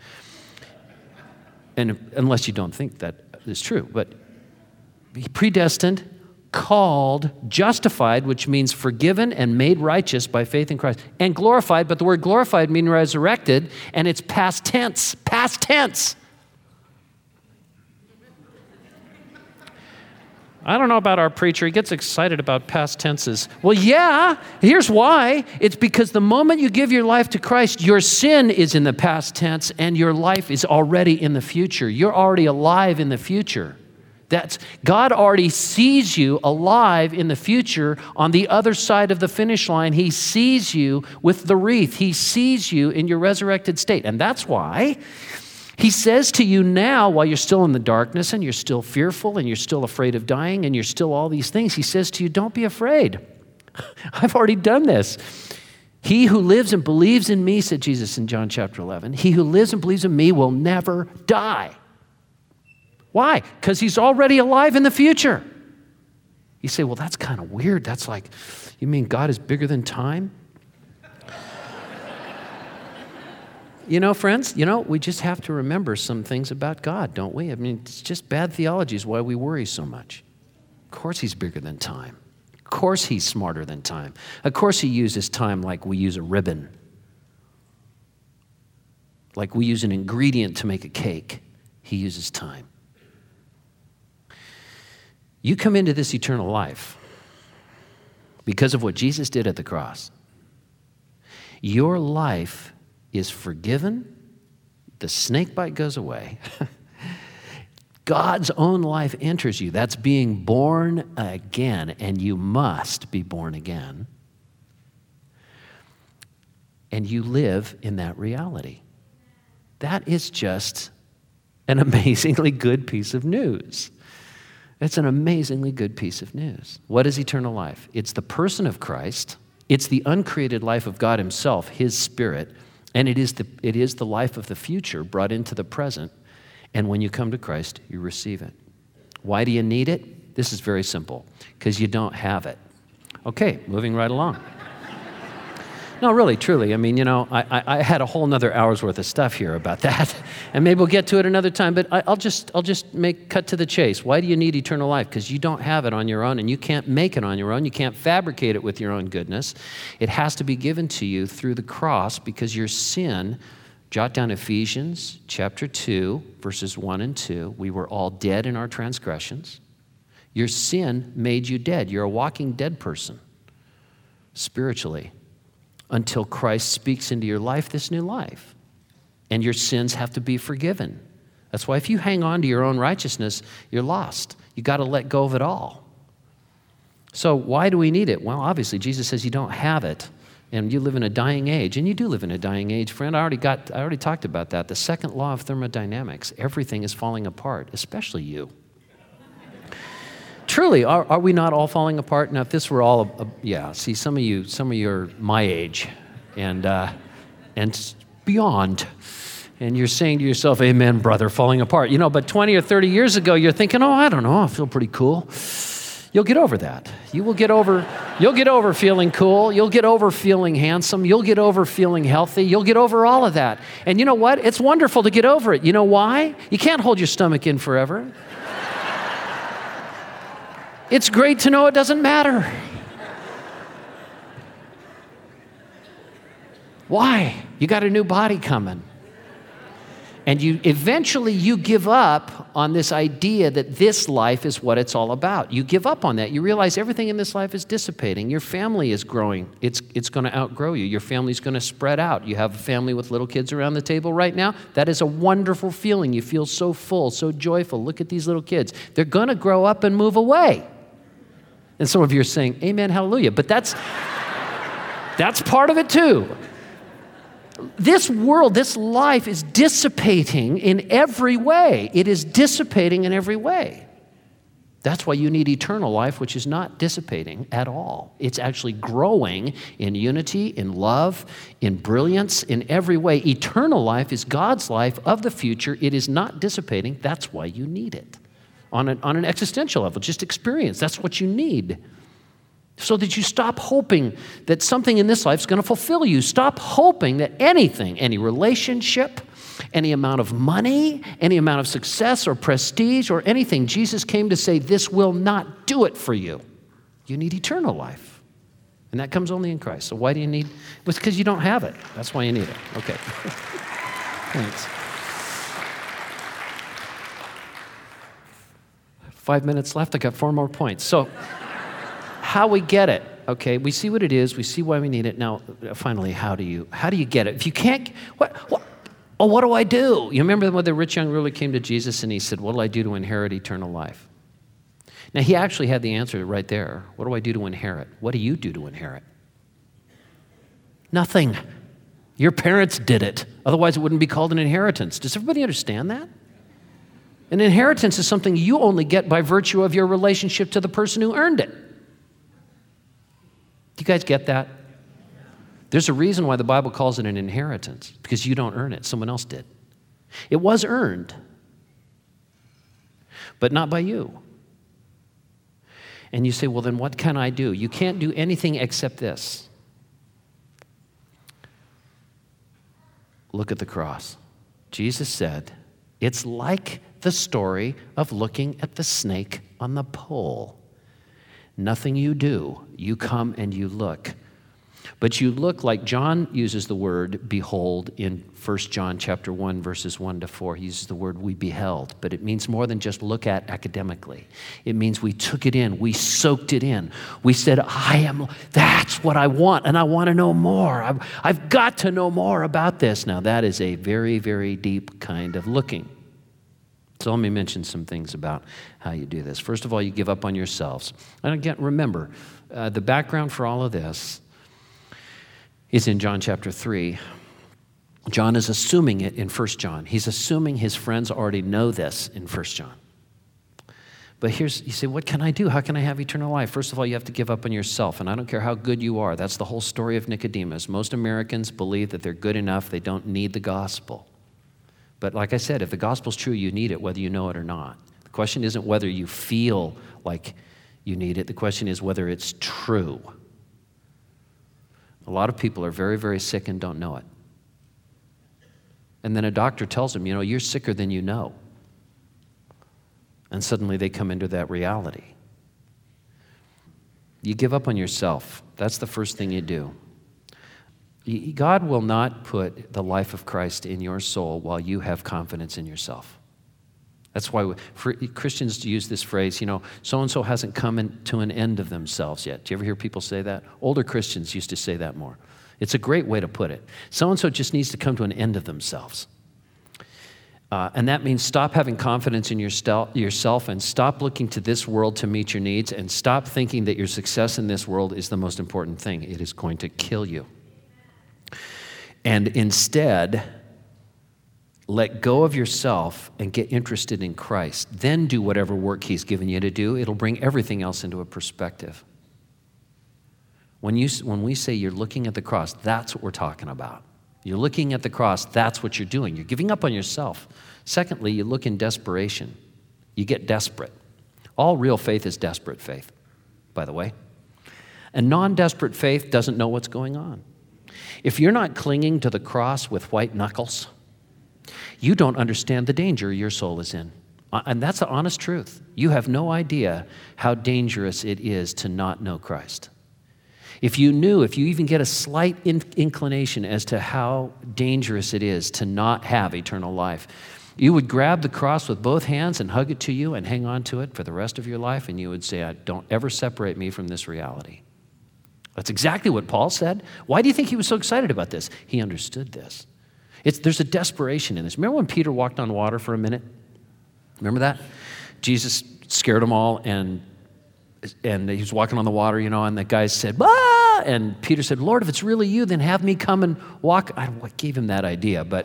And unless you don't think that is true, but predestined, called, justified, which means forgiven and made righteous by faith in Christ, and glorified, but the word glorified means resurrected, and it's past tense. Past tense. I don't know about our preacher. He gets excited about past tenses. Well, yeah, here's why. It's because the moment you give your life to Christ, your sin is in the past tense and your life is already in the future. You're already alive in the future. God already sees you alive in the future on the other side of the finish line. He sees you with the wreath. He sees you in your resurrected state. And that's why he says to you now, while you're still in the darkness and you're still fearful and you're still afraid of dying and you're still all these things, he says to you, don't be afraid. I've already done this. He who lives and believes in me, said Jesus in John chapter 11, he who lives and believes in me will never die. Why? Because he's already alive in the future. You say, well, that's kind of weird. That's like, you mean God is bigger than time? You know, friends, we just have to remember some things about God, don't we? I mean, it's just bad theology is why we worry so much. Of course he's bigger than time. Of course he's smarter than time. Of course he uses time like we use a ribbon. Like we use an ingredient to make a cake. He uses time. You come into this eternal life because of what Jesus did at the cross. Your life is forgiven. The snake bite goes away. God's own life enters you. That's being born again, and you must be born again. And you live in that reality. That is just an amazingly good piece of news. It's an amazingly good piece of news. What is eternal life? It's the person of Christ. It's the uncreated life of God himself, his Spirit, and it is the life of the future brought into the present. And when you come to Christ, you receive it. Why do you need it? This is very simple. Because you don't have it. Okay, moving right along. No, really, truly. I mean, I had a whole nother hour's worth of stuff here about that, and maybe we'll get to it another time, but I'll just cut to the chase. Why do you need eternal life? Because you don't have it on your own, and you can't make it on your own. You can't fabricate it with your own goodness. It has to be given to you through the cross because your sin, jot down Ephesians chapter 2, verses 1 and 2. We were all dead in our transgressions. Your sin made you dead. You're a walking dead person, spiritually, until Christ speaks into your life this new life. And your sins have to be forgiven. That's why if you hang on to your own righteousness, you're lost. You got to let go of it all. So why do we need it? Well, obviously, Jesus says you don't have it, and you live in a dying age. And you do live in a dying age, friend. I already talked about that. The second law of thermodynamics. Everything is falling apart, especially you. Truly, are we not all falling apart? Now, if this were all, see, some of you are my age and beyond, and you're saying to yourself, amen, brother, falling apart. But 20 or 30 years ago, you're thinking, oh, I don't know, I feel pretty cool. You'll get over that. You'll get over feeling cool. You'll get over feeling handsome. You'll get over feeling healthy. You'll get over all of that. And you know what? It's wonderful to get over it. You know why? You can't hold your stomach in forever. It's great to know it doesn't matter. Why? You got a new body coming. And eventually you give up on this idea that this life is what it's all about. You give up on that. You realize everything in this life is dissipating. Your family is growing. It's going to outgrow you. Your family's going to spread out. You have a family with little kids around the table right now. That is a wonderful feeling. You feel so full, so joyful. Look at these little kids. They're going to grow up and move away. And some of you are saying, amen, hallelujah. But that's part of it too. This world, this life is dissipating in every way. It is dissipating in every way. That's why you need eternal life, which is not dissipating at all. It's actually growing in unity, in love, in brilliance, in every way. Eternal life is God's life of the future. It is not dissipating. That's why you need it. On an existential level, just experience. That's what you need. So that you stop hoping that something in this life is going to fulfill you. Stop hoping that anything, any relationship, any amount of money, any amount of success or prestige or anything, Jesus came to say, this will not do it for you. You need eternal life. And that comes only in Christ. So why do you need? It's because you don't have it. That's why you need it. Okay. Thanks. 5 minutes left. I got 4 more points. So how we get it, okay? We see what it is. We see why we need it. Now, finally, how do you get it? If you can't, what do I do? You remember when the rich young ruler came to Jesus and he said, what do I do to inherit eternal life? Now, he actually had the answer right there. What do I do to inherit? What do you do to inherit? Nothing. Your parents did it. Otherwise, it wouldn't be called an inheritance. Does everybody understand that? An inheritance is something you only get by virtue of your relationship to the person who earned it. Do you guys get that? There's a reason why the Bible calls it an inheritance, because you don't earn it. Someone else did. It was earned, but not by you. And you say, well, then what can I do? You can't do anything except this. Look at the cross. Jesus said, it's like the story of looking at the snake on the pole. Nothing you do, you come and you look. But you look like John uses the word behold in 1 John chapter 1, verses 1 to 4. He uses the word we beheld, but it means more than just look at academically. It means we took it in, we soaked it in. We said, that's what I want, and I want to know more. I've got to know more about this. Now that is a very, very deep kind of looking. So let me mention some things about how you do this. First of all, you give up on yourselves. And again, remember, the background for all of this is in John chapter 3. John is assuming it in 1 John. He's assuming his friends already know this in 1 John. But you say, what can I do? How can I have eternal life? First of all, you have to give up on yourself. And I don't care how good you are. That's the whole story of Nicodemus. Most Americans believe that they're good enough. They don't need the gospel. But like I said, if the gospel's true, you need it whether you know it or not. The question isn't whether you feel like you need it. The question is whether it's true. A lot of people are very, very sick and don't know it. And then a doctor tells them, you're sicker than you know. And suddenly they come into that reality. You give up on yourself. That's the first thing you do. God will not put the life of Christ in your soul while you have confidence in yourself. That's why Christians use this phrase, so-and-so hasn't come to an end of themselves yet. Do you ever hear people say that? Older Christians used to say that more. It's a great way to put it. So-and-so just needs to come to an end of themselves. And that means stop having confidence in yourself and stop looking to this world to meet your needs and stop thinking that your success in this world is the most important thing. It is going to kill you. And instead, let go of yourself and get interested in Christ. Then do whatever work he's given you to do. It'll bring everything else into a perspective. When we say you're looking at the cross, that's what we're talking about. You're looking at the cross, that's what you're doing. You're giving up on yourself. Secondly, you look in desperation. You get desperate. All real faith is desperate faith. by the way. A non-desperate faith doesn't know what's going on. If you're not clinging to the cross with white knuckles, you don't understand the danger your soul is in. And that's the honest truth. You have no idea how dangerous it is to not know Christ. If you even get a slight inclination as to how dangerous it is to not have eternal life, you would grab the cross with both hands and hug it to you and hang on to it for the rest of your life, and you would say, don't ever separate me from this reality. That's exactly what Paul said. Why do you think he was so excited about this? He understood this. There's a desperation in this. Remember when Peter walked on water for a minute? Remember that? Jesus scared them all, and he was walking on the water, and the guys said, "Ah!" And Peter said, "Lord, if it's really you, then have me come and walk." I don't know what gave him that idea, but,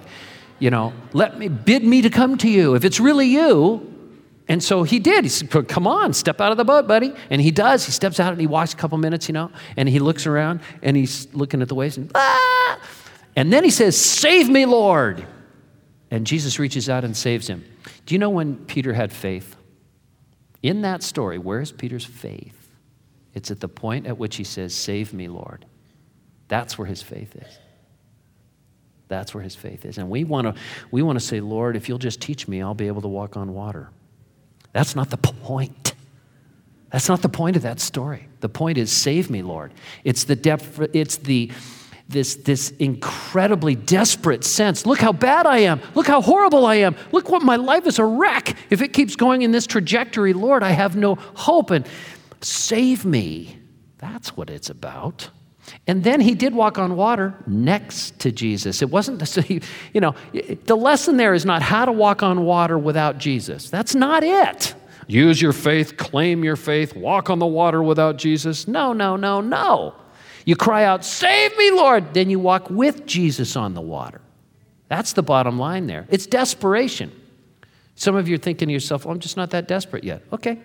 bid me to come to you. If it's really you. And so he did. He said, "Come on, step out of the boat, buddy." And he does. He steps out and he walks a couple minutes, and he looks around and he's looking at the waves and, "Ah!" And then he says, "Save me, Lord." And Jesus reaches out and saves him. Do you know when Peter had faith? In that story, where's Peter's faith? It's at the point at which he says, "Save me, Lord." That's where his faith is. That's where his faith is. And we want to say, "Lord, if you'll just teach me, I'll be able to walk on water." That's not the point. That's not the point of that story. The point is, save me, Lord. It's the depth. It's this incredibly desperate sense. Look how bad I am. Look how horrible I am. Look what my life is a wreck. If it keeps going in this trajectory, Lord, I have no hope. And save me. That's what it's about. And then he did walk on water next to Jesus. It wasn't, the lesson there is not how to walk on water without Jesus. That's not it. Use your faith, claim your faith, walk on the water without Jesus. No, no, no, no. You cry out, "Save me, Lord." Then you walk with Jesus on the water. That's the bottom line there. It's desperation. Some of you are thinking to yourself, "Well, I'm just not that desperate yet." Okay.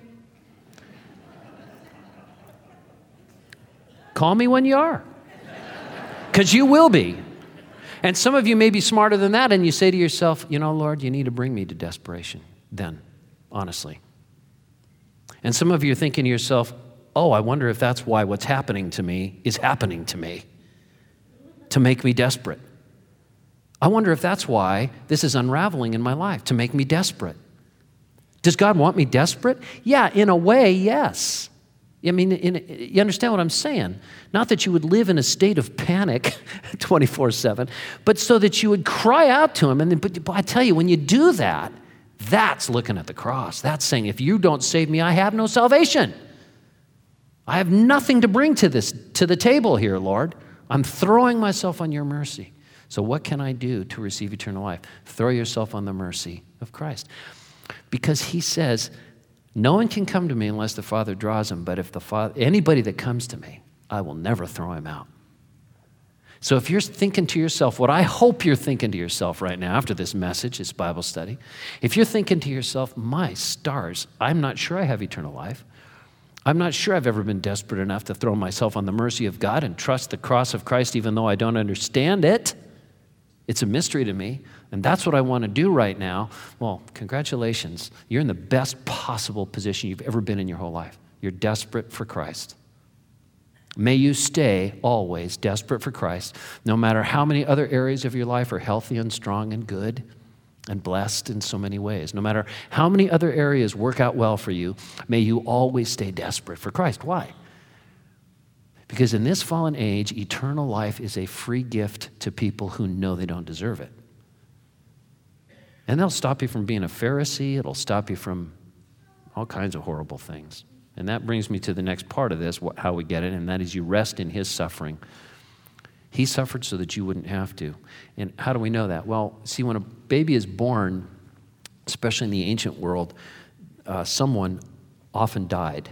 Call me when you are, because you will be. And some of you may be smarter than that, and you say to yourself, "Lord, you need to bring me to desperation then, honestly." And some of you are thinking to yourself, "Oh, I wonder if that's why what's happening to me is happening to me, to make me desperate. I wonder if that's why this is unraveling in my life, to make me desperate." Does God want me desperate? Yeah, in a way, yes. I mean, you understand what I'm saying? Not that you would live in a state of panic 24/7, but so that you would cry out to him. But I tell you, when you do that, that's looking at the cross. That's saying, if you don't save me, I have no salvation. I have nothing to bring to the table here, Lord. I'm throwing myself on your mercy. So what can I do to receive eternal life? Throw yourself on the mercy of Christ. Because he says, "No one can come to me unless the Father draws him, but if anybody that comes to me, I will never throw him out." So if you're thinking to yourself, what I hope you're thinking to yourself right now after this message, this Bible study, if you're thinking to yourself, "My stars, I'm not sure I have eternal life. I'm not sure I've ever been desperate enough to throw myself on the mercy of God and trust the cross of Christ even though I don't understand it. It's a mystery to me, and that's what I want to do right now." Well, congratulations. You're in the best possible position you've ever been in your whole life. You're desperate for Christ. May you stay always desperate for Christ, no matter how many other areas of your life are healthy and strong and good and blessed in so many ways. No matter how many other areas work out well for you, may you always stay desperate for Christ. Why? Because in this fallen age, eternal life is a free gift to people who know they don't deserve it. And they'll stop you from being a Pharisee. It'll stop you from all kinds of horrible things. And that brings me to the next part of this, how we get it, and that is you rest in his suffering. He suffered so that you wouldn't have to. And how do we know that? Well, see, when a baby is born, especially in the ancient world, someone often died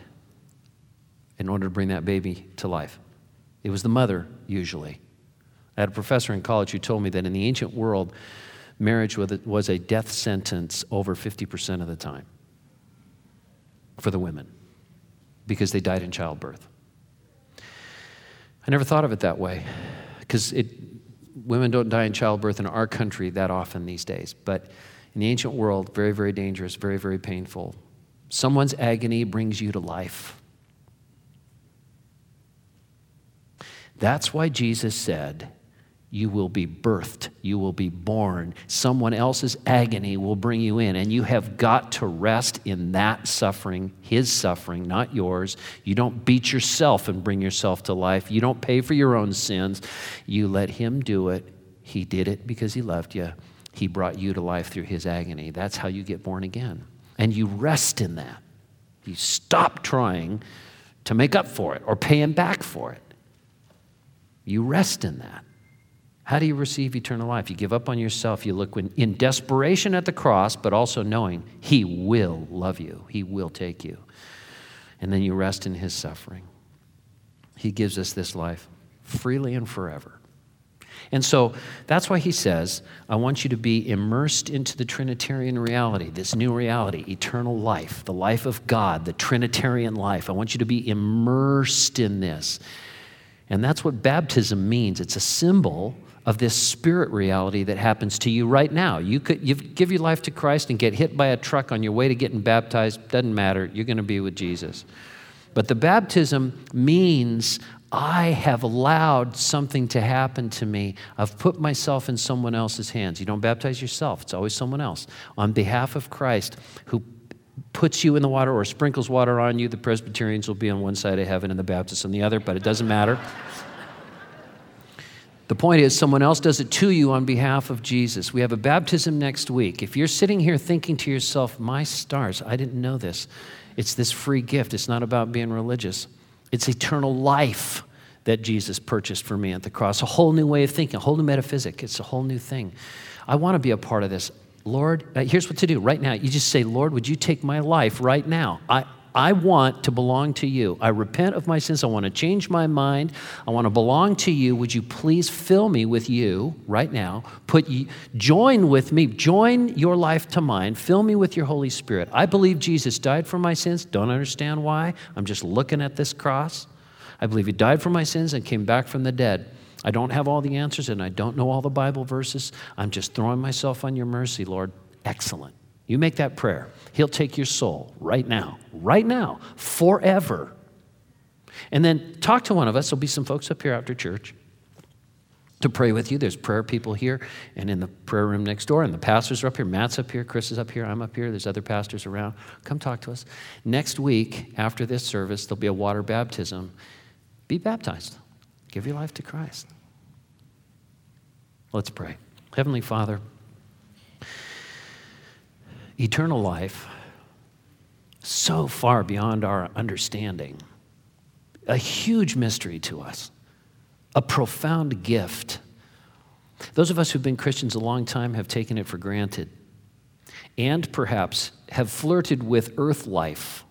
in order to bring that baby to life. It was the mother, usually. I had a professor in college who told me that in the ancient world, marriage was a death sentence over 50% of the time for the women because they died in childbirth. I never thought of it that way because women don't die in childbirth in our country that often these days. But in the ancient world, very, very dangerous, very, very painful. Someone's agony brings you to life. That's why Jesus said, you will be birthed, you will be born. Someone else's agony will bring you in, and you have got to rest in that suffering, his suffering, not yours. You don't beat yourself and bring yourself to life. You don't pay for your own sins. You let him do it. He did it because he loved you. He brought you to life through his agony. That's how you get born again. And you rest in that. You stop trying to make up for it or pay him back for it. You rest in that. How do you receive eternal life? You give up on yourself. You look in desperation at the cross, but also knowing he will love you. He will take you. And then you rest in his suffering. He gives us this life freely and forever. And so that's why he says, I want you to be immersed into the Trinitarian reality, this new reality, eternal life, the life of God, the Trinitarian life. I want you to be immersed in this. And that's what baptism means. It's a symbol of this spirit reality that happens to you right now. You give your life to Christ and get hit by a truck on your way to getting baptized. Doesn't matter. You're going to be with Jesus. But the baptism means I have allowed something to happen to me. I've put myself in someone else's hands. You don't baptize yourself. It's always someone else. On behalf of Christ, who puts you in the water or sprinkles water on you, the Presbyterians will be on one side of heaven and the Baptists on the other, but it doesn't matter. The point is, someone else does it to you on behalf of Jesus. We have a baptism next week. If you're sitting here thinking to yourself, my stars, I didn't know this. It's this free gift. It's not about being religious. It's eternal life that Jesus purchased for me at the cross. A whole new way of thinking, a whole new metaphysic. It's a whole new thing. I want to be a part of this. Lord, here's what to do right now. You just say, Lord, would you take my life right now? I want to belong to you. I repent of my sins. I want to change my mind. I want to belong to you. Would you please fill me with you right now? Join with me. Join your life to mine. Fill me with your Holy Spirit. I believe Jesus died for my sins. Don't understand why. I'm just looking at this cross. I believe he died for my sins and came back from the dead. I don't have all the answers and I don't know all the Bible verses. I'm just throwing myself on your mercy, Lord. Excellent. You make that prayer. He'll take your soul right now, forever. And then talk to one of us. There'll be some folks up here after church to pray with you. There's prayer people here and in the prayer room next door, and the pastors are up here. Matt's up here. Chris is up here. I'm up here. There's other pastors around. Come talk to us. Next week, after this service, there'll be a water baptism. Be baptized. Give your life to Christ. Let's pray. Heavenly Father, eternal life, so far beyond our understanding, a huge mystery to us, a profound gift. Those of us who've been Christians a long time have taken it for granted and perhaps have flirted with earth life,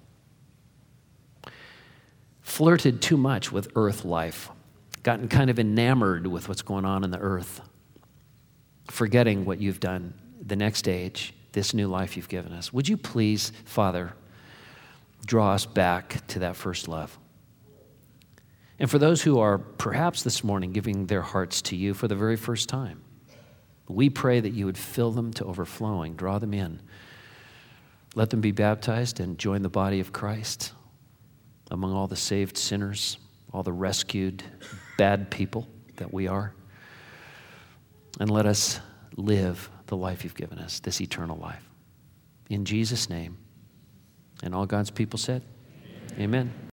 flirted too much with earth life, gotten kind of enamored with what's going on in the earth, forgetting what you've done, the next age, this new life you've given us. Would you please, Father, draw us back to that first love? And for those who are perhaps this morning giving their hearts to you for the very first time, we pray that you would fill them to overflowing, draw them in. Let them be baptized and join the body of Christ among all the saved sinners, all the rescued bad people that we are. And let us live the life you've given us, this eternal life. In Jesus' name. And all God's people said, amen.